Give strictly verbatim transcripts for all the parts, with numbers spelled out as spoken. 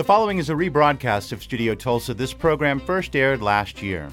The following is a rebroadcast of Studio Tulsa. This program first aired last year.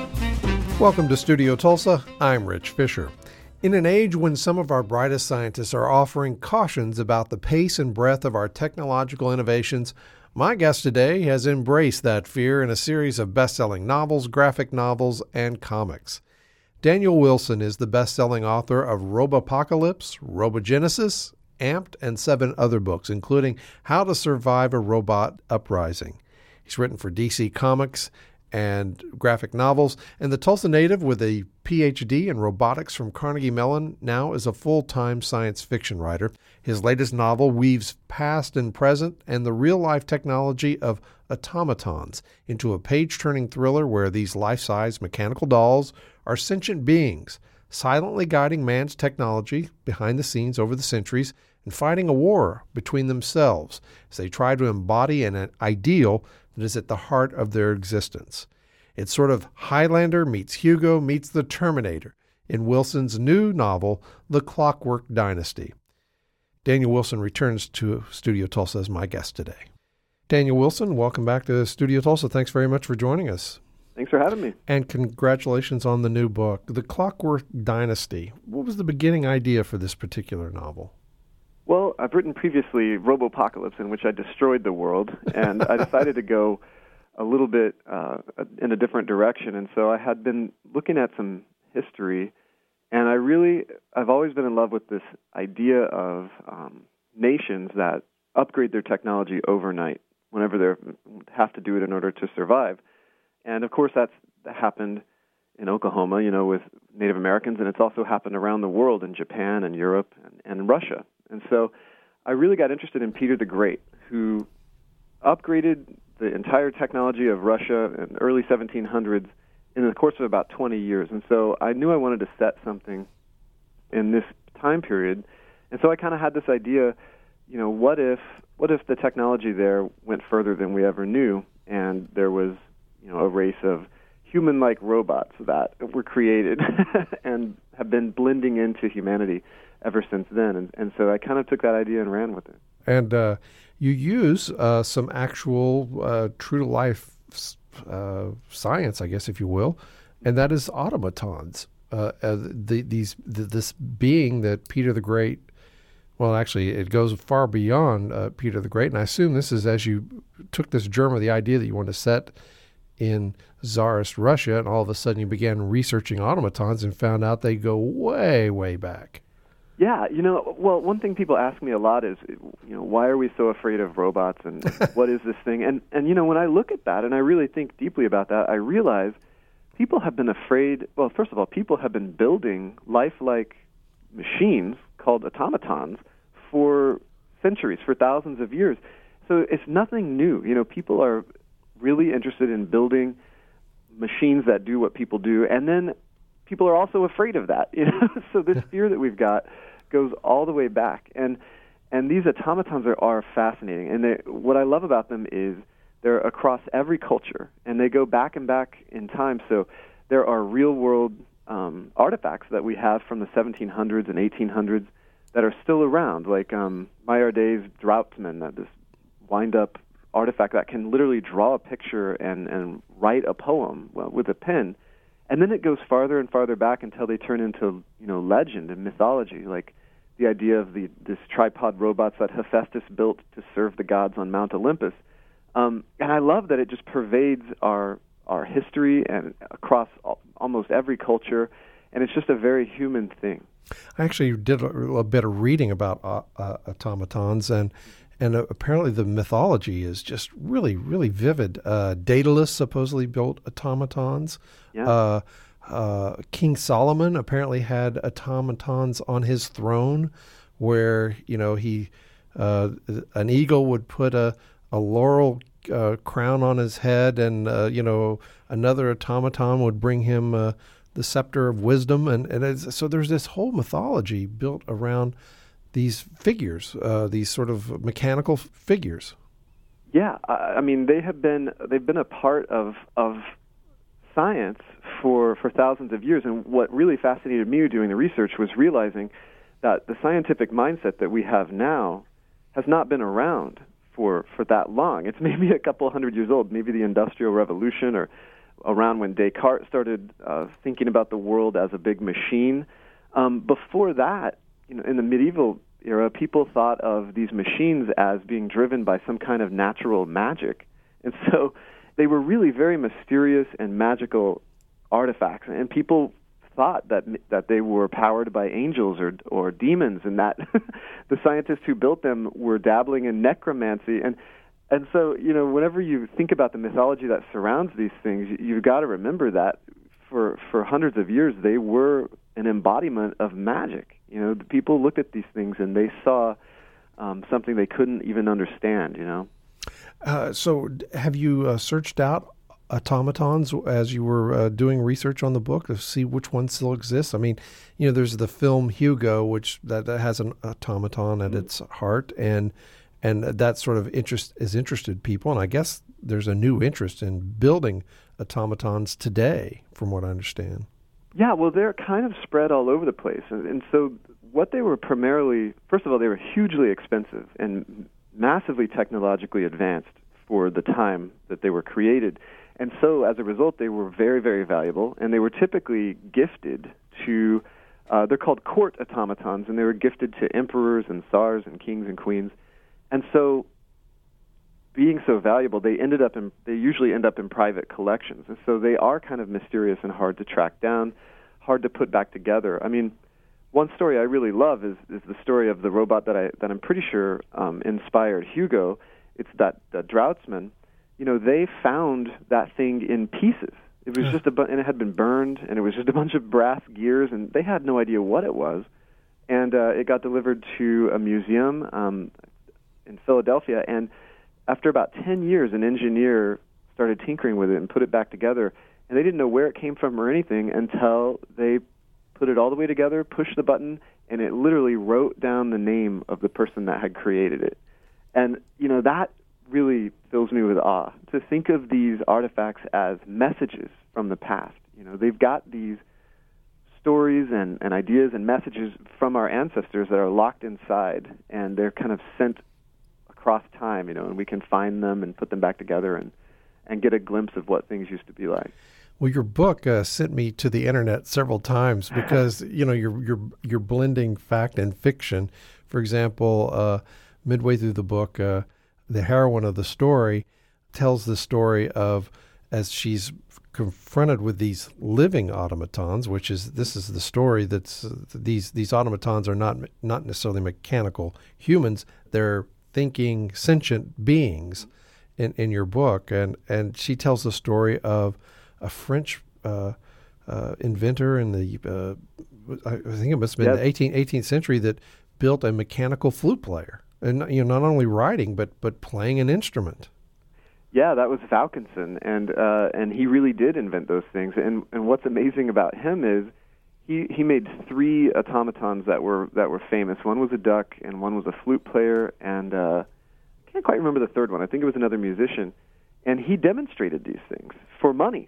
Welcome to Studio Tulsa. I'm Rich Fisher. In an age when some of our brightest scientists are offering cautions about the pace and breadth of our technological innovations, my guest today has embraced that fear in a series of best-selling novels, graphic novels, and comics. Daniel Wilson is the best-selling author of Robopocalypse, Robogenesis, Amped, and seven other books, including How to Survive a Robot Uprising. He's written for D C Comics and graphic novels, and the Tulsa native with a P H D in robotics from Carnegie Mellon now is a full-time science fiction writer. His latest novel weaves past and present and the real-life technology of automatons into a page-turning thriller where these life-size mechanical dolls are sentient beings, silently guiding man's technology behind the scenes over the centuries and fighting a war between themselves as they try to embody an ideal that is at the heart of their existence. It's sort of Highlander meets Hugo meets the Terminator in Wilson's new novel, The Clockwork Dynasty. Daniel Wilson returns to Studio Tulsa as my guest today. Daniel Wilson, welcome back to Studio Tulsa. Thanks very much for joining us. Thanks for having me. And congratulations on the new book, The Clockwork Dynasty. What was the beginning idea for this particular novel? Well, I've written previously Robopocalypse, in which I destroyed the world, and I decided to go a little bit uh, in a different direction. And so I had been looking at some history, and I really, I've always been in love with this idea of um, nations that upgrade their technology overnight whenever they have to do it in order to survive. And of course, that's that happened in Oklahoma, you know, with Native Americans, and it's also happened around the world in Japan and Europe and, and Russia. And so I really got interested in Peter the Great, who upgraded the entire technology of Russia in the early seventeen hundreds in the course of about twenty years. And so I knew I wanted to set something in this time period. And so I kind of had this idea, you know, what if what if the technology there went further than we ever knew, and there was, you know, a race of human-like robots that were created and have been blending into humanity ever since then. And, and so I kind of took that idea and ran with it. And uh, you use uh, some actual uh, true-to-life uh, science, I guess, if you will, and that is automatons. Uh, uh, the, these the, this being that Peter the Great, well, actually, it goes far beyond uh, Peter the Great, and I assume this is as you took this germ of the idea that you want to set in Tsarist Russia, and all of a sudden you began researching automatons and found out they go way, way back. Yeah, you know, well, one thing people ask me a lot is, you know, why are we so afraid of robots, and what is this thing? And, and, you know, when I look at that and I really think deeply about that, I realize people have been afraid, well, first of all, people have been building lifelike machines called automatons for centuries, for thousands of years. So it's nothing new. You know, people are really interested in building machines that do what people do, and then people are also afraid of that. You know, so this fear that we've got goes all the way back, and and these automatons are, are fascinating. And they, what I love about them is they're across every culture, and they go back and back in time. So there are real-world um, artifacts that we have from the seventeen hundreds and eighteen hundreds that are still around, like um, Maillardet's Draughtsman, that this wind-up artifact that can literally draw a picture and, and write a poem well, with a pen. And then it goes farther and farther back until they turn into, you know, legend and mythology, like the idea of the this tripod robots that Hephaestus built to serve the gods on Mount Olympus. Um, and I love that it just pervades our our history and across all, almost every culture, and it's just a very human thing. I actually did a, a bit of reading about uh, uh, automatons, and And uh, apparently the mythology is just really, really vivid. Uh, Daedalus supposedly built automatons. Yeah. Uh, uh, King Solomon apparently had automatons on his throne where, you know, he uh, an eagle would put a, a laurel uh, crown on his head, and, uh, you know, another automaton would bring him uh, the scepter of wisdom. And, and it's, so there's this whole mythology built around these figures, uh, these sort of mechanical f- figures. Yeah, I, I mean they have been they've been a part of of science for for thousands of years. And what really fascinated me doing the research was realizing that the scientific mindset that we have now has not been around for, for that long. It's maybe a couple hundred years old, maybe the Industrial Revolution or around when Descartes started uh, thinking about the world as a big machine. Um, before that, you know, in the medieval era, people thought of these machines as being driven by some kind of natural magic. And so they were really very mysterious and magical artifacts. And people thought that that they were powered by angels or or demons, and that the scientists who built them were dabbling in necromancy. And and so, you know, whenever you think about the mythology that surrounds these things, you've got to remember that for for hundreds of years they were an embodiment of magic. You know, the people looked at these things and they saw um, something they couldn't even understand, you know. Uh, so have you uh, searched out automatons as you were uh, doing research on the book to see which one still exists? I mean, you know, there's the film Hugo, which that, that has an automaton at mm-hmm. its heart, and and that sort of interest has interested people. And I guess there's a new interest in building automatons today, from what I understand. Yeah, well, they're kind of spread all over the place. And, and so what they were primarily, first of all, they were hugely expensive and massively technologically advanced for the time that they were created. And so, as a result, they were very, very valuable, and they were typically gifted to, uh, they're called court automatons, and they were gifted to emperors and tsars and kings and queens. And so, being so valuable, they ended up in, they usually end up in private collections. And so they are kind of mysterious and hard to track down, hard to put back together. I mean, one story I really love is, is the story of the robot that I that I'm pretty sure um, inspired Hugo. It's that, that Draughtsman. You know, they found that thing in pieces. It was just a bu- and it had been burned, and it was just a bunch of brass gears, and they had no idea what it was. And uh, it got delivered to a museum um, in Philadelphia, and after about ten years, an engineer started tinkering with it and put it back together, and they didn't know where it came from or anything until they put it all the way together, pushed the button, and it literally wrote down the name of the person that had created it. And, you know, that really fills me with awe, to think of these artifacts as messages from the past. You know, they've got these stories and, and ideas and messages from our ancestors that are locked inside, and they're kind of sent across time, you know, and we can find them and put them back together and, and get a glimpse of what things used to be like. Well, your book uh, sent me to the internet several times because, you know, you're, you're, you're blending fact and fiction. For example, uh, midway through the book, uh, the heroine of the story tells the story of, as she's confronted with these living automatons, which is, this is the story that's, uh, these, these automatons are not, not necessarily mechanical humans, they're thinking sentient beings in, in your book. And, and she tells the story of a French uh, uh, inventor in the, uh, I think it must have been yep. the eighteenth, eighteenth century, that built a mechanical flute player. And, you know, not only writing, but, but playing an instrument. Yeah, that was Vaucanson, and uh, and he really did invent those things. And and what's amazing about him is he he made three automatons that were that were famous. One was a duck, and one was a flute player, and uh, I can't quite remember the third one. I think it was another musician. And he demonstrated these things for money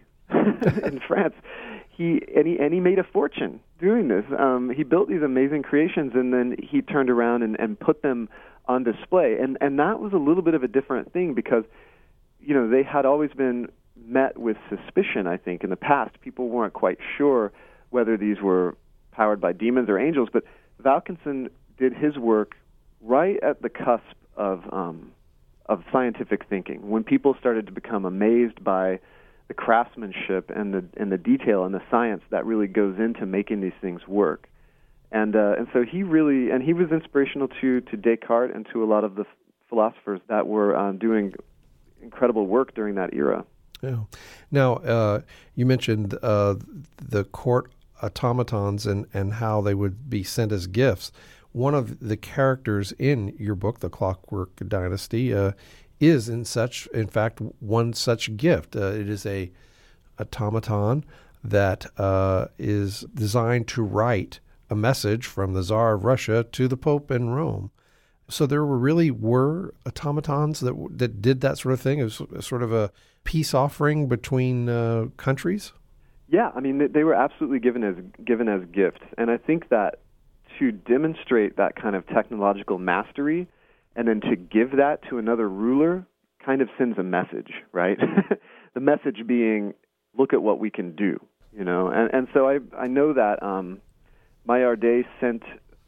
in France. He and he and he made a fortune doing this. Um, he built these amazing creations, and then he turned around and, and put them on display. And and that was a little bit of a different thing because, you know, they had always been met with suspicion, I think, in the past. People weren't quite sure whether these were powered by demons or angels, but Vaucanson did his work right at the cusp of um, of scientific thinking, when people started to become amazed by the craftsmanship and the and the detail and the science that really goes into making these things work. And uh, and so he really, and he was inspirational to, to Descartes and to a lot of the philosophers that were um, doing incredible work during that era. Yeah. Now, uh, you mentioned uh, the court automatons and, and how they would be sent as gifts. One of the characters in your book, The Clockwork Dynasty, uh, is in such, in fact, one such gift. Uh, it is a automaton that uh, is designed to write a message from the Tsar of Russia to the Pope in Rome. So there were really were automatons that that did that sort of thing. It was sort of a peace offering between uh, countries. Yeah, I mean they were absolutely given as given as gifts, and I think that to demonstrate that kind of technological mastery and then to give that to another ruler kind of sends a message, right? The message being, look at what we can do, you know. And and so I I know that um, Maillardet sent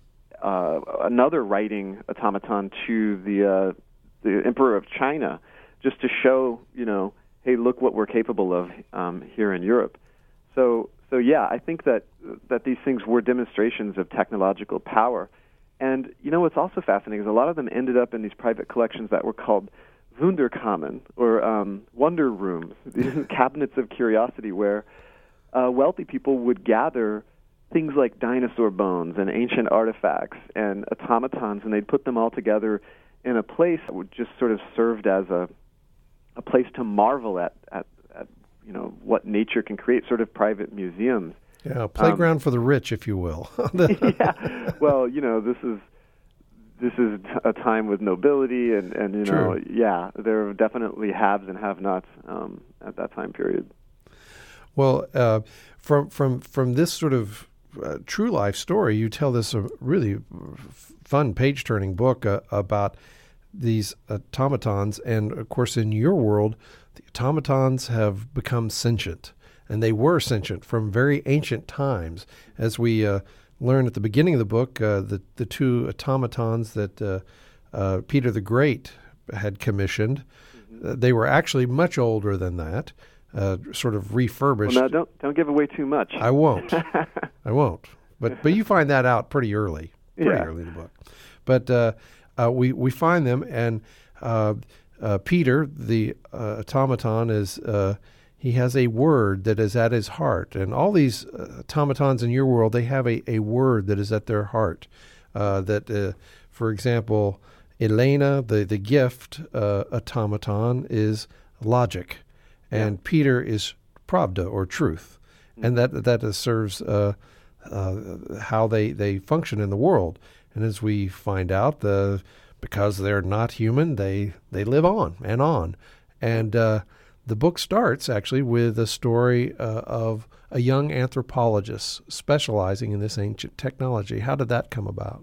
uh, another writing automaton to the uh, the Emperor of China, just to show, you know, hey, look what we're capable of um, here in Europe. So so yeah, I think that that these things were demonstrations of technological power. And you know what's also fascinating is a lot of them ended up in these private collections that were called Wunderkammern, or um, wonder rooms, these cabinets of curiosity where uh, wealthy people would gather things like dinosaur bones and ancient artifacts and automatons, and they'd put them all together in a place that would just sort of served as a a place to marvel at, at, at you know, what nature can create, sort of private museums. Yeah, a playground um, for the rich, if you will. Yeah, well, you know, this is this is a time with nobility, and, and you know, True. yeah, there are definitely haves and have-nots um, at that time period. Well, uh, from from from this sort of uh, true life story, you tell this a really fun page-turning book uh, about these automatons, and of course, in your world, the automatons have become sentient, and they were sentient from very ancient times. As we uh, learn at the beginning of the book, uh, the the two automatons that uh, uh, Peter the Great had commissioned, mm-hmm. uh, they were actually much older than that. Uh, sort of refurbished. Well, now don't don't give away too much. I won't. I won't. But but you find that out pretty early, pretty yeah. early in the book. But uh, uh, we we find them, and uh, uh, Peter, the uh, automaton, is uh, he has a word that is at his heart, and all these uh, automatons in your world, they have a, a word that is at their heart. Uh, that, uh, for example, Elena, the the gift uh, automaton, is logic. And yeah. Peter is pravda, or truth, and that that uh, serves uh, uh, how they, they function in the world. And as we find out, the because they're not human, they they live on and on. And uh, the book starts actually with a story uh, of a young anthropologist specializing in this ancient technology. How did that come about?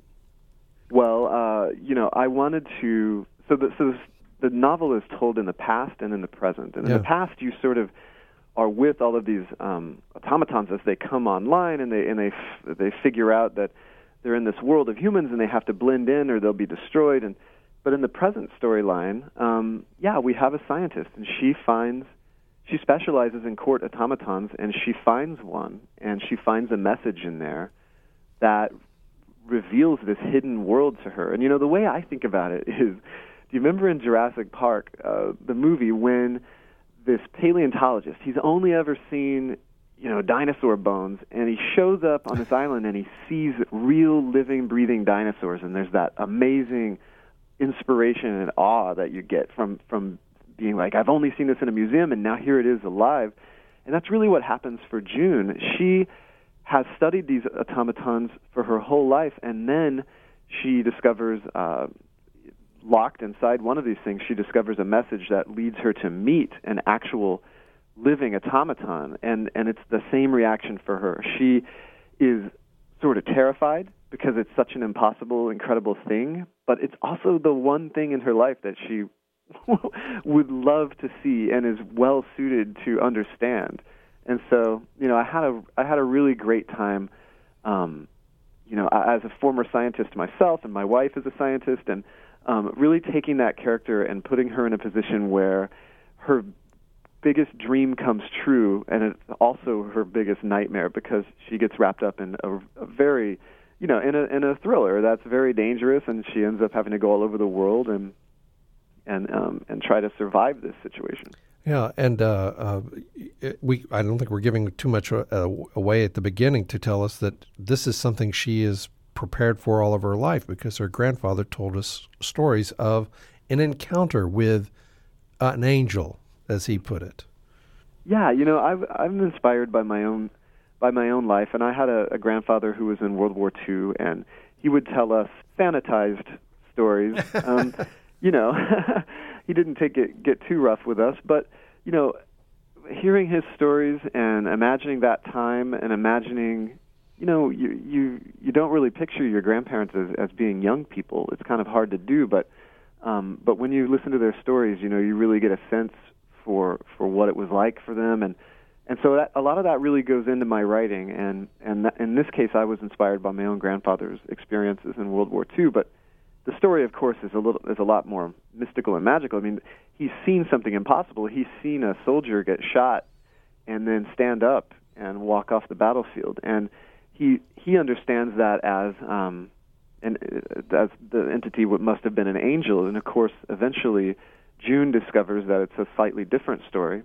Well, uh, you know, I wanted to. So the so. This, The novel is told in the past and in the present. And in yeah. the past, you sort of are with all of these um, automatons as they come online, and they and they f- they figure out that they're in this world of humans, and they have to blend in or they'll be destroyed. And but in the present storyline, um, yeah, we have a scientist, and she finds she specializes in court automatons, and she finds one, and she finds a message in there that reveals this hidden world to her. And you know, the way I think about it is, do you remember in Jurassic Park, uh, the movie, when this paleontologist, he's only ever seen, you know, dinosaur bones, and he shows up on this island and he sees real living, breathing dinosaurs, and there's that amazing inspiration and awe that you get from, from being like, I've only seen this in a museum, and now here it is alive. And that's really what happens for June. She has studied these automatons for her whole life, and then she discovers... Uh, locked inside one of these things, she discovers a message that leads her to meet an actual living automaton, and, and it's the same reaction for her. She is sort of terrified because it's such an impossible, incredible thing, but it's also the one thing in her life that she would love to see and is well suited to understand. And so, you know, I had a I had a really great time, um, you know, as a former scientist myself, and my wife is a scientist, and Um, really taking that character and putting her in a position where her biggest dream comes true, and it's also her biggest nightmare because she gets wrapped up in a, a very, you know, in a in a thriller that's very dangerous, and she ends up having to go all over the world and and um, and try to survive this situation. Yeah, and uh, uh, we I don't think we're giving too much uh, away at the beginning to tell us that this is something she is prepared for all of her life, because her grandfather told us stories of an encounter with an angel, as he put it. Yeah, you know, I've I'm inspired by my own by my own life, and I had a, a grandfather who was in World War Two, and he would tell us sanitized stories. Um, you know, he didn't take it get too rough with us, but you know, hearing his stories and imagining that time and imagining. You know, you, you you don't really picture your grandparents as, as being young people. It's kind of hard to do, but Um, but when you listen to their stories, you know, you really get a sense for for what it was like for them, and and so that, a lot of that really goes into my writing. And and that, in this case, I was inspired by my own grandfather's experiences in World War Two. But the story, of course, is a little is a lot more mystical and magical. I mean, he's seen something impossible. He's seen a soldier get shot and then stand up and walk off the battlefield, and he he understands that as um, and as the entity what must have been an angel. And of course, eventually, June discovers that it's a slightly different story.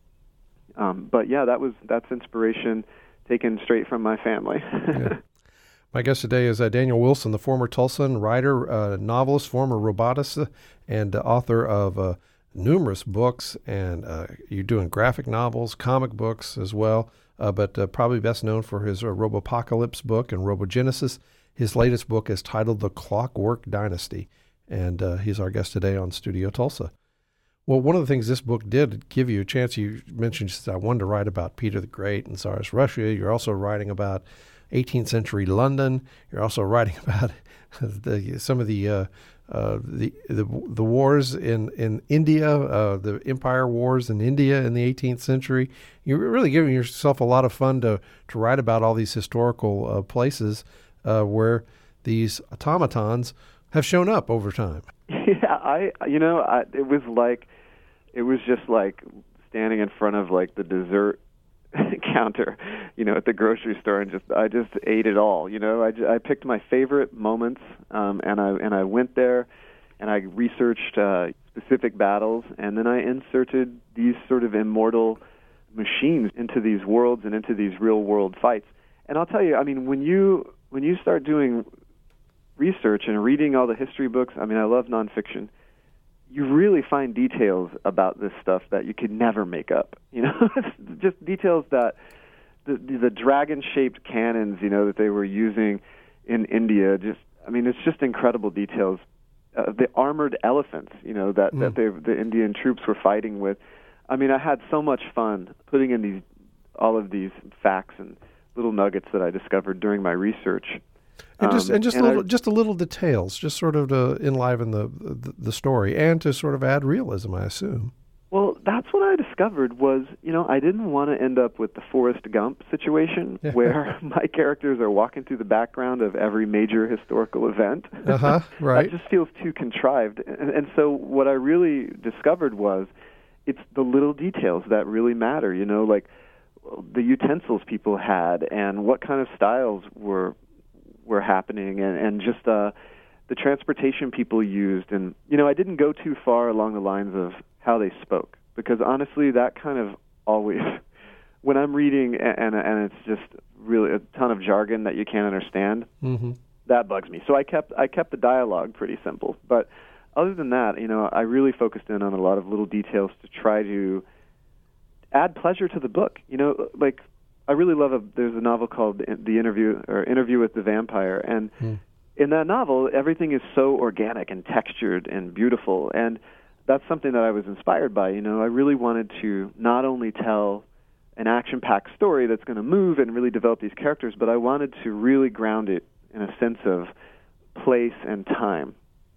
Um, but yeah, that was that's inspiration taken straight from my family. Yeah. My guest today is uh, Daniel Wilson, the former Tulsan writer, uh, novelist, former robotist, uh, and uh, author of uh, numerous books. And uh, you're doing graphic novels, comic books as well, uh, but uh, probably best known for his uh, Robopocalypse book and Robogenesis. His latest book is titled The Clockwork Dynasty, and uh, he's our guest today on Studio Tulsa. Well, one of the things this book did give you a chance, you mentioned, you said, I wanted to write about Peter the Great and Tsarist Russia. You're also writing about eighteenth century London. You're also writing about the, some of the, uh, uh, the the the wars in in India, uh, the empire wars in India in the eighteenth century. You're really giving yourself a lot of fun to to write about all these historical uh, places uh, where these automatons have shown up over time. Yeah, I you know I, it was like it was just like standing in front of like the dessert counter, you know, at the grocery store, and just I just ate it all. You know, I, just, I picked my favorite moments, um, and I and I went there, and I researched uh, specific battles, and then I inserted these sort of immortal machines into these worlds and into these real world fights. And I'll tell you, I mean, when you when you start doing research and reading all the history books, I mean, I love nonfiction, you really find details about this stuff that you could never make up. You know, just details that the, the dragon-shaped cannons, you know, that they were using in India. Just, I mean, it's just incredible details. Uh, the armored elephants, you know, that mm. that they, the Indian troops were fighting with. I mean, I had so much fun putting in these all of these facts and little nuggets that I discovered during my research. And just um, and just and little I, just a little details, just sort of to enliven the, the the story and to sort of add realism, I assume. Well, that's what I discovered was, you know, I didn't want to end up with the Forrest Gump situation where my characters are walking through the background of every major historical event. Uh-huh, right. That just feels too contrived. And, and so what I really discovered was it's the little details that really matter, you know, like the utensils people had and what kind of styles were were happening, and, and just uh, the transportation people used. And, you know, I didn't go too far along the lines of how they spoke, because honestly, that kind of always, when I'm reading and, and, and it's just really a ton of jargon that you can't understand, mm-hmm. that bugs me. So I kept I kept the dialogue pretty simple. But other than that, you know, I really focused in on a lot of little details to try to add pleasure to the book. You know, like, I really love a, there's a novel called The Interview, or Interview with the Vampire, and mm. in that novel, everything is so organic and textured and beautiful, and that's something that I was inspired by. You know, I really wanted to not only tell an action-packed story that's going to move and really develop these characters, but I wanted to really ground it in a sense of place and time.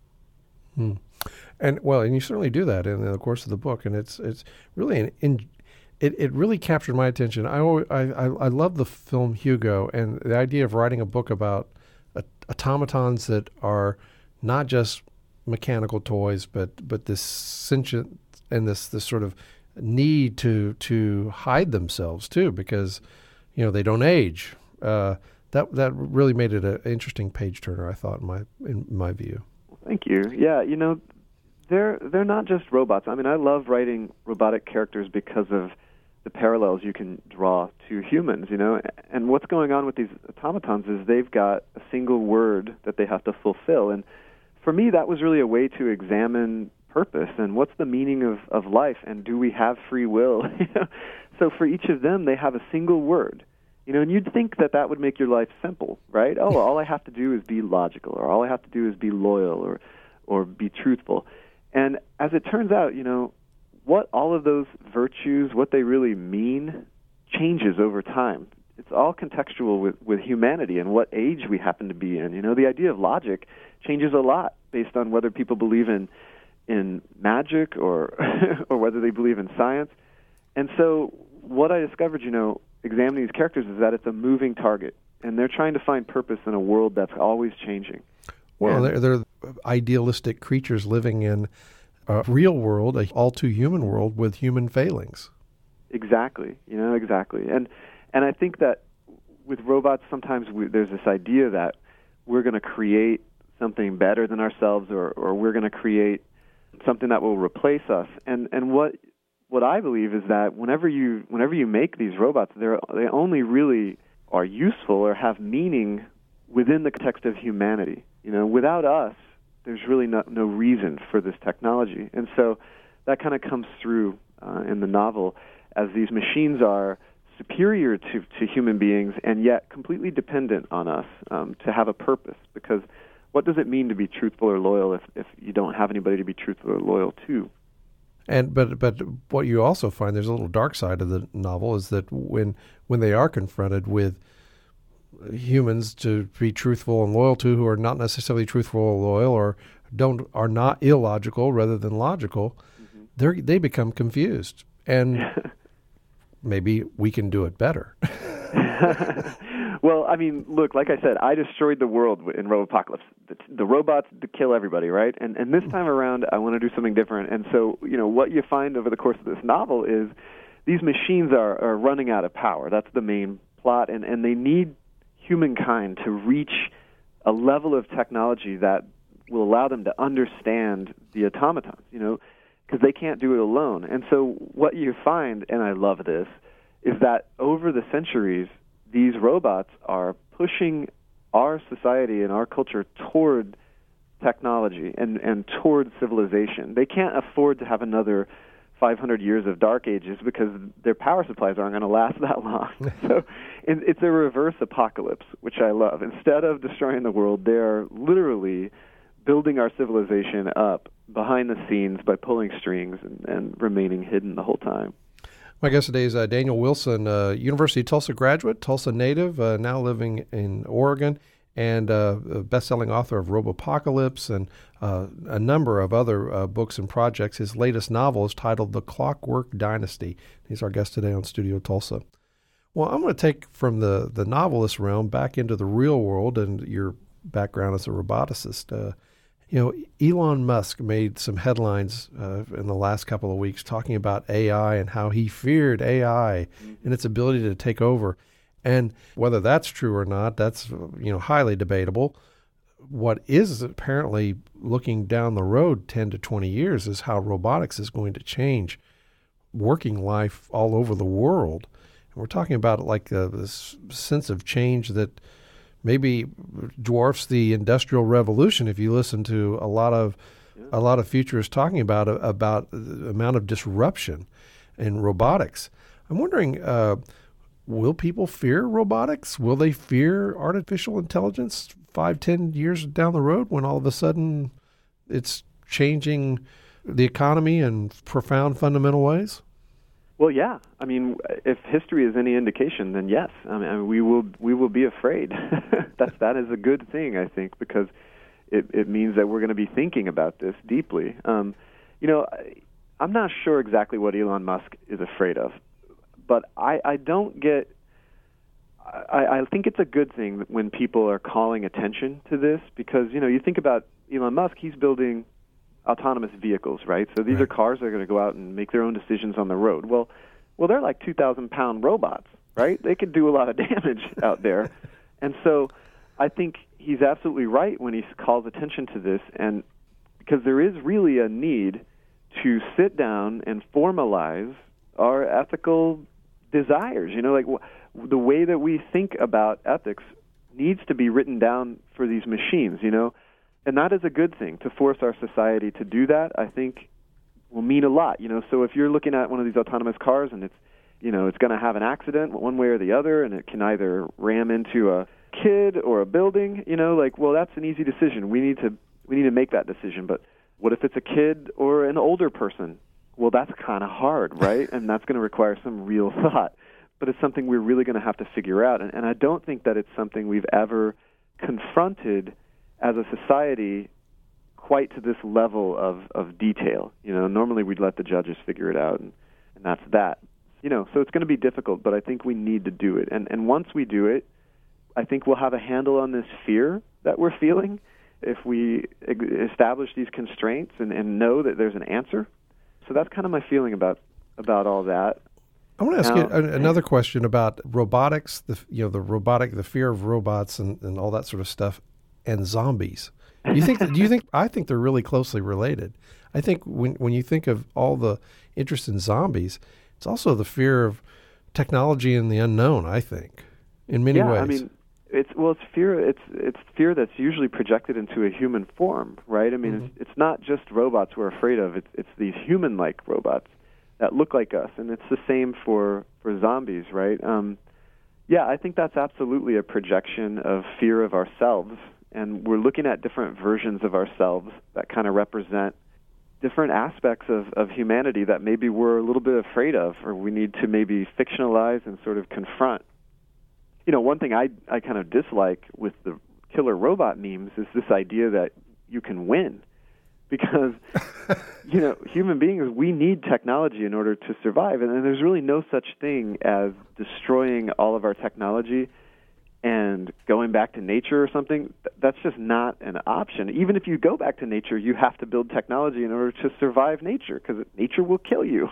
Mm. And, well, and you certainly do that in the course of the book, and it's it's really an in, It it really captured my attention. I, always, I I I love the film Hugo, and the idea of writing a book about uh, automatons that are not just mechanical toys, but but this sentient and this this sort of need to to hide themselves too, because you know they don't age. Uh, that that really made it an interesting page turner, I thought, in my in my view. Thank you. Yeah, you know, they're they're not just robots. I mean, I love writing robotic characters because of the parallels you can draw to humans, you know. And what's going on with these automatons is they've got a single word that they have to fulfill. And for me, that was really a way to examine purpose and what's the meaning of, of life, and do we have free will? So for each of them, they have a single word. You know, and you'd think that that would make your life simple, right? Oh, all I have to do is be logical, or all I have to do is be loyal, or or be truthful. And as it turns out, you know, what all of those virtues, what they really mean, changes over time. It's all contextual with, with humanity and what age we happen to be in. You know, the idea of logic changes a lot based on whether people believe in in magic or or whether they believe in science. And so what I discovered, you know, examining these characters is that it's a moving target, and they're trying to find purpose in a world that's always changing. Well, and, they're, they're idealistic creatures living in a real world, a all-too-human world with human failings. Exactly, you know, exactly. And and I think that with robots, sometimes we, there's this idea that we're going to create something better than ourselves, or, or we're going to create something that will replace us. And and what what I believe is that whenever you whenever you make these robots, they they only really are useful or have meaning within the context of humanity. You know, without us, there's really no, no reason for this technology. And so that kind of comes through uh, in the novel, as these machines are superior to, to human beings and yet completely dependent on us um, to have a purpose. Because what does it mean to be truthful or loyal if, if you don't have anybody to be truthful or loyal to? And but but what you also find, there's a little dark side of the novel, is that when when they are confronted with humans to be truthful and loyal to, who are not necessarily truthful or loyal, or don't are not illogical rather than logical, mm-hmm. they they become confused. And maybe we can do it better. Well, I mean, look, like I said, I destroyed the world in Robopocalypse. The, the robots to kill everybody, right? And and this time around, I want to do something different. And so, you know, what you find over the course of this novel is these machines are, are running out of power. That's the main plot, and, and they need humankind to reach a level of technology that will allow them to understand the automatons, you know, because they can't do it alone. And so what you find, and I love this, is that over the centuries, these robots are pushing our society and our culture toward technology and, and toward civilization. They can't afford to have another five hundred years of dark ages because their power supplies aren't going to last that long. So it, it's a reverse apocalypse, which I love. Instead of destroying the world, they're literally building our civilization up behind the scenes by pulling strings and, and remaining hidden the whole time. My guest today is uh, Daniel Wilson, uh, University of Tulsa graduate, Tulsa native, uh, now living in Oregon, and uh, a best-selling author of Robopocalypse and uh, a number of other uh, books and projects. His latest novel is titled The Clockwork Dynasty. He's our guest today on Studio Tulsa. Well, I'm going to take from the, the novelist realm back into the real world and your background as a roboticist. Uh, You know, Elon Musk made some headlines uh, in the last couple of weeks talking about A I and how he feared A I mm-hmm. and its ability to take over. And whether that's true or not, that's, you know, highly debatable. What is apparently looking down the road ten to twenty years is how robotics is going to change working life all over the world. And we're talking about like uh, this sense of change that maybe dwarfs the Industrial Revolution. If you listen to a lot of yeah. a lot of futurists talking about about the amount of disruption in robotics, I'm wondering, uh, will people fear robotics? Will they fear artificial intelligence five, ten years down the road when all of a sudden it's changing the economy in profound, fundamental ways? Well, yeah. I mean, if history is any indication, then yes. I mean, we will we will be afraid. that that is a good thing, I think, because it it means that we're going to be thinking about this deeply. Um, you know, I, I'm not sure exactly what Elon Musk is afraid of, but I, I don't get. I, I think it's a good thing when people are calling attention to this, because you know, you think about Elon Musk, he's building autonomous vehicles, right? So these right. are cars that are going to go out and make their own decisions on the road. Well, well, they're like two thousand pound robots, right? They could do a lot of damage out there. And so I think he's absolutely right when he calls attention to this, and because there is really a need to sit down and formalize our ethical desires. You know, like w- the way that we think about ethics needs to be written down for these machines, you know? And that is a good thing. To force our society to do that, I think, will mean a lot. You know, so if you're looking at one of these autonomous cars and it's, you know, it's going to have an accident one way or the other, and it can either ram into a kid or a building, you know, like, well, that's an easy decision. We need to we need to make that decision. But what if it's a kid or an older person? Well, that's kind of hard, right? And that's going to require some real thought. But it's something we're really going to have to figure out. And, and I don't think that it's something we've ever confronted as a society quite to this level of, of detail. You know, normally we'd let the judges figure it out, and, and that's that. You know, so it's going to be difficult, but I think we need to do it. And and once we do it, I think we'll have a handle on this fear that we're feeling if we establish these constraints and, and know that there's an answer. So that's kind of my feeling about about all that. I want to ask now, you another question about robotics, the you know the robotic, the fear of robots and, and all that sort of stuff, and zombies. Do you think? do you think? I think they're really closely related. I think when when you think of all the interest in zombies, it's also the fear of technology and the unknown. I think, in many yeah, ways. I mean, it's well, it's fear. It's it's fear that's usually projected into a human form, right? I mean, mm-hmm. it's it's not just robots we're afraid of. It's it's these human-like robots that look like us, and it's the same for for zombies, right? Um, yeah, I think that's absolutely a projection of fear of ourselves, and we're looking at different versions of ourselves that kind of represent different aspects of, of humanity that maybe we're a little bit afraid of, or we need to maybe fictionalize and sort of confront. You know, one thing I I kind of dislike with the killer robot memes is this idea that you can win. Because, you know, human beings, we need technology in order to survive. And, and there's really no such thing as destroying all of our technology and going back to nature or something. That's just not an option. Even if you go back to nature, you have to build technology in order to survive nature, because nature will kill you.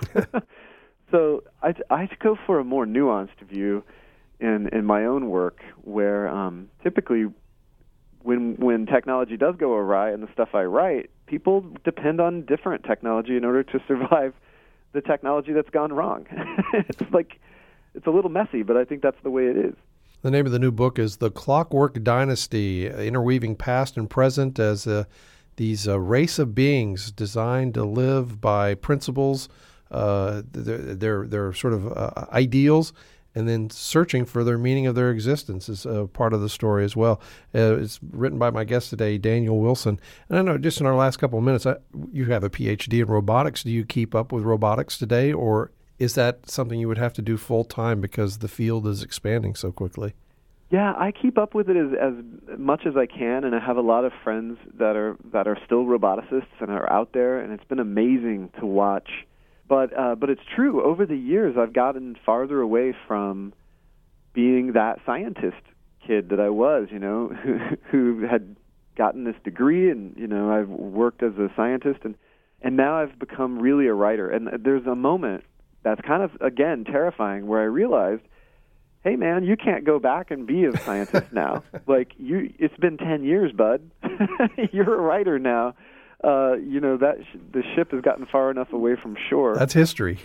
So I, I go for a more nuanced view in, in my own work, where um, typically when when technology does go awry in the stuff I write, people depend on different technology in order to survive the technology that's gone wrong. It's like, it's a little messy, but I think that's the way it is. The name of the new book is The Clockwork Dynasty, interweaving past and present as uh, these uh, race of beings designed to live by principles, uh, their, their, their sort of uh, ideals, and then searching for their meaning of their existence is uh, part of the story as well. Uh, it's written by my guest today, Daniel Wilson. And I know just in our last couple of minutes, I, you have a P H D in robotics. Do you keep up with robotics today, or is that something you would have to do full-time because the field is expanding so quickly? Yeah, I keep up with it as, as much as I can, and I have a lot of friends that are that are still roboticists and are out there, and it's been amazing to watch. But uh, but it's true. Over the years, I've gotten farther away from being that scientist kid that I was, you know, who, who had gotten this degree, and you know, I've worked as a scientist, and and now I've become really a writer. And there's a moment that's kind of, again, terrifying, where I realized, hey man, you can't go back and be a scientist now. Like you, it's been ten years, bud. You're a writer now. Uh, you know, that sh- the ship has gotten far enough away from shore. That's history.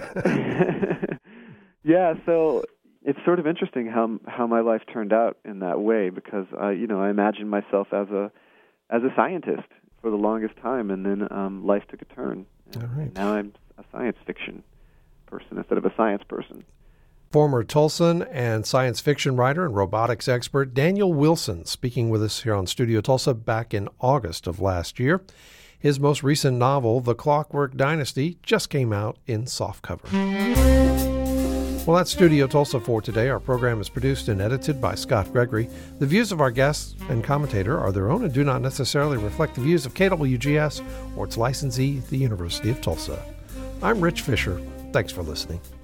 Yeah, so it's sort of interesting how how my life turned out in that way, because uh, you know, I imagined myself as a as a scientist for the longest time, and then um, life took a turn. And, All right. and now I'm a science fiction person instead of a science person. Former Tulsan and science fiction writer and robotics expert Daniel Wilson speaking with us here on Studio Tulsa back in August of last year. His most recent novel, The Clockwork Dynasty, just came out in softcover. Well, that's Studio Tulsa for today. Our program is produced and edited by Scott Gregory. The views of our guests and commentator are their own and do not necessarily reflect the views of K W G S or its licensee, the University of Tulsa. I'm Rich Fisher. Thanks for listening.